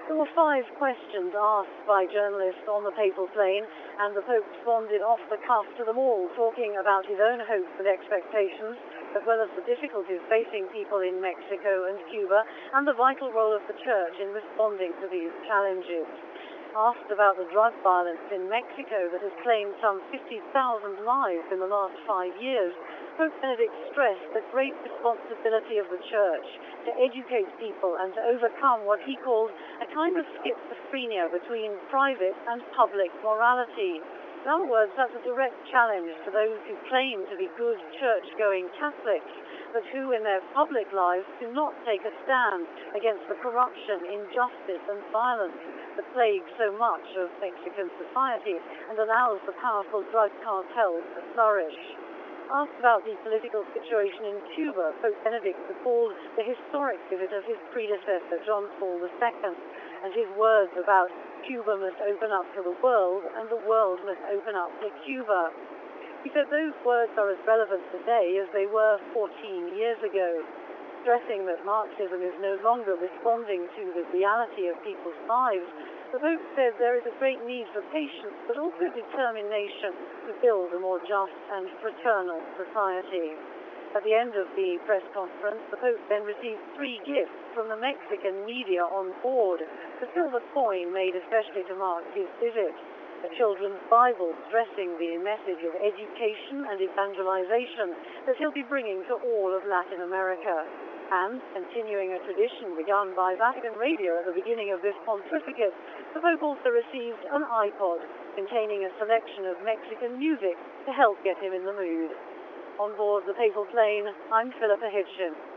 There were 5 questions asked by journalists on the papal plane, and the Pope responded off the cuff to them all, talking about his own hopes and expectations, as well as the difficulties facing people in Mexico and Cuba, and the vital role of the Church in responding to these challenges. Asked about the drug violence in Mexico that has claimed some 50,000 lives in the last 5 years, Pope Benedict stressed the great responsibility of the Church to educate people and to overcome what he called a kind of schizophrenia between private and public morality. In other words, that's a direct challenge to those who claim to be good church-going Catholics, but who in their public lives do not take a stand against the corruption, injustice and violence that plagues so much of Mexican society and allows the powerful drug cartels to flourish. Asked about the political situation in Cuba, Pope Benedict recalled the historic visit of his predecessor, John Paul II, and his words about Cuba must open up to the world and the world must open up to Cuba. He said those words are as relevant today as they were 14 years ago, stressing that Marxism is no longer responding to the reality of people's lives. The Pope said there is a great need for patience, but also determination to build a more just and fraternal society. At the end of the press conference, the Pope then received 3 gifts from the Mexican media on board. The silver coin made especially to mark his visit, a children's Bible stressing the message of education and evangelization that he'll be bringing to all of Latin America. And, continuing a tradition begun by Vatican Radio at the beginning of this pontificate, the Pope also received an iPod containing a selection of Mexican music to help get him in the mood. On board the papal plane, I'm Philippa Hitchin.